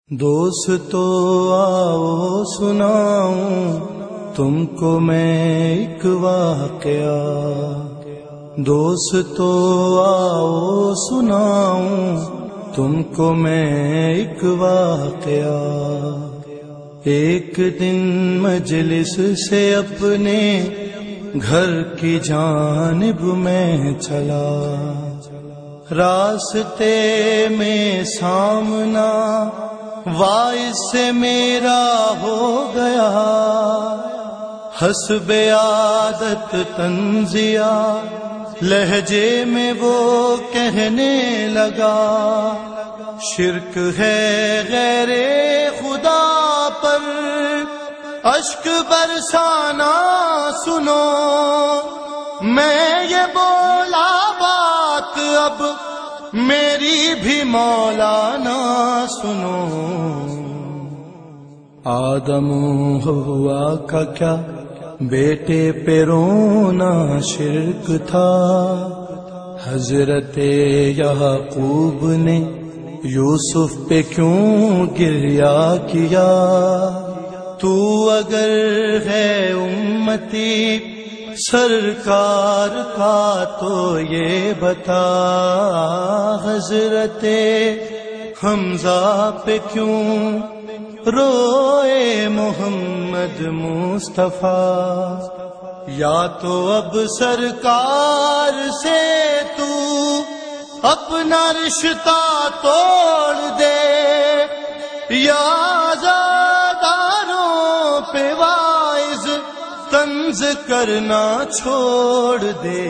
دوستو آؤ سناؤں تم کو میں ایک واقعہ، دوستو آؤ سناؤں تم کو میں ایک واقعہ۔ ایک دن مجلس سے اپنے گھر کی جانب میں چلا، راستے میں سامنا وائس سے میرا ہو گیا، حسب عادت تنزیہ لہجے میں وہ کہنے لگا، شرک ہے غیر خدا پر اشک برسانا، سنو میں یہ بولا بات اب میری بھی مولانا سنو۔ آدم و حوا کا کیا بیٹے پہ رونا شرک تھا، حضرت یعقوب نے یوسف پہ کیوں گریا کیا؟ تو اگر ہے امتی سرکار کا تو یہ بتا، حضرت حمزہ پہ کیوں روئے محمد مصطفیٰ؟ یا تو اب سرکار سے تو اپنا رشتہ توڑ دے، یا عزاداروں پہ واعظ طنز کرنا چھوڑ دے۔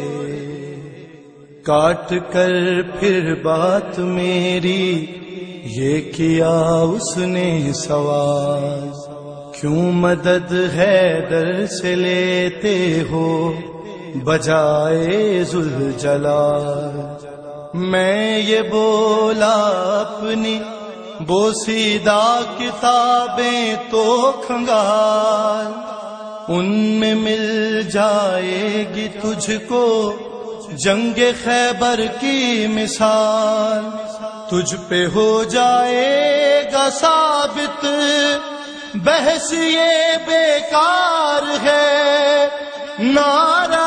کاٹ کر پھر بات میری یہ کیا اس نے سوال، کیوں مدد حیدر سے لیتے ہو بجائے ذوالجلال؟ میں یہ بولا اپنی بوسیدہ کتابیں تو کھنگال، ان میں مل جائے گی تجھ کو جنگ خیبر کی مثال، تجھ پہ ہو جائے گا ثابت بحث یہ بیکار ہے، نعرہ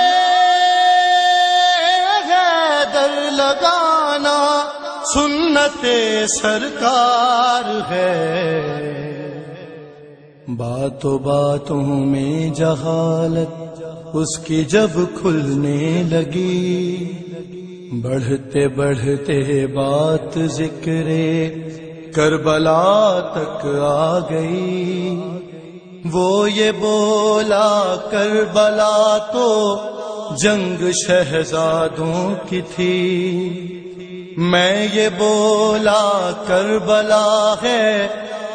حیدر لگانا سنت سرکار ہے۔ باتوں باتوں میں جہالت اس کی جب کھلنے لگی، بڑھتے بڑھتے بات ذکر کربلا تک آ گئی، وہ یہ بولا کربلا تو جنگ شہزادوں کی تھی، میں یہ بولا کربلا ہے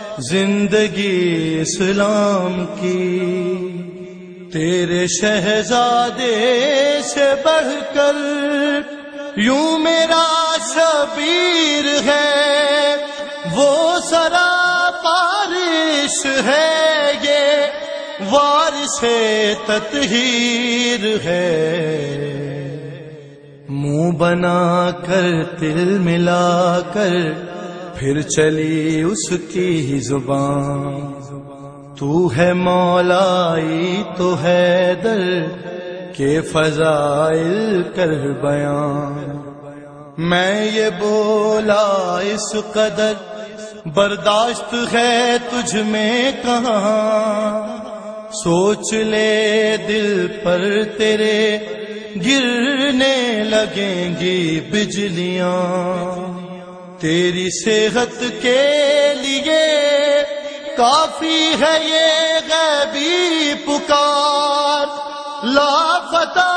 زندگی اسلام کی، تیرے شہزادے سے بڑھ کر یوں میرا شبیر ہے، وہ سرا بارش ہے یہ وارث تطہیر ہے، منہ بنا کر تل ملا کر پھر چلی اس کی زبان، تو ہے مولائی تو حیدر کے فضائل کر بیان، میں یہ بولا اس قدر برداشت ہے تجھ میں کہاں، سوچ لے دل پر تیرے گرنے لگیں گی بجلیاں، تیری صحت کے لیے کافی ہے یہ غیبی پکار، لا فتح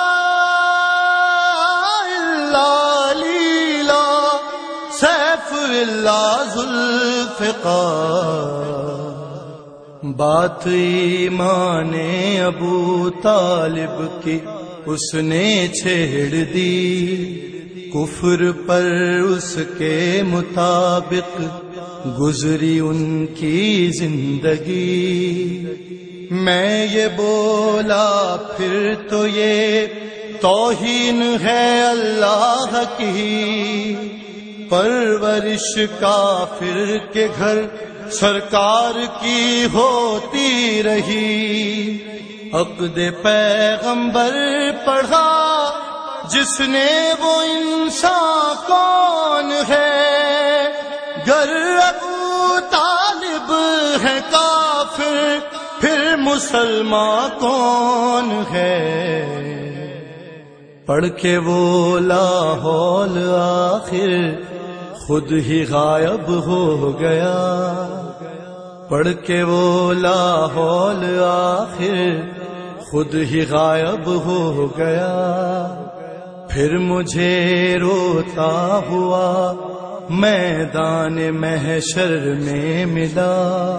الا لیلا سیف الا ذوالفقار۔ بات ایمان ابو طالب کی اس نے چھیڑ دی، کفر پر اس کے مطابق گزری ان کی زندگی، میں یہ بولا پھر تو یہ توہین ہے اللہ کی، پرورش کافر کے گھر سرکار کی ہوتی رہی، عقد پیغمبر پڑھا جس نے وہ انسان کون ہے؟ گر ابو طالب ہے کافر پھر مسلمان کون ہے؟ پڑھ کے وہ لا حول آخر خود ہی غائب ہو گیا، پڑھ کے وہ لا حول آخر خود ہی غائب ہو گیا۔ پھر مجھے روتا ہوا میدان محشر میں ملا،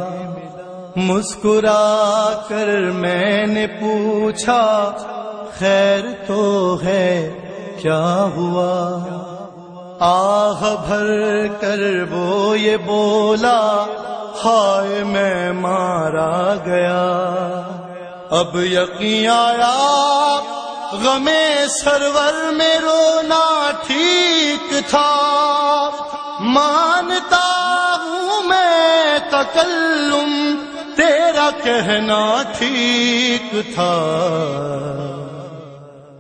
مسکرا کر میں نے پوچھا خیر تو ہے کیا ہوا؟ آہ بھر کر وہ یہ بولا ہائے میں مارا گیا۔ اب یقین آیا غم سرور میں رونا ٹھیک تھا، مانتا ہوں میں تکلم تیرا کہنا ٹھیک تھا۔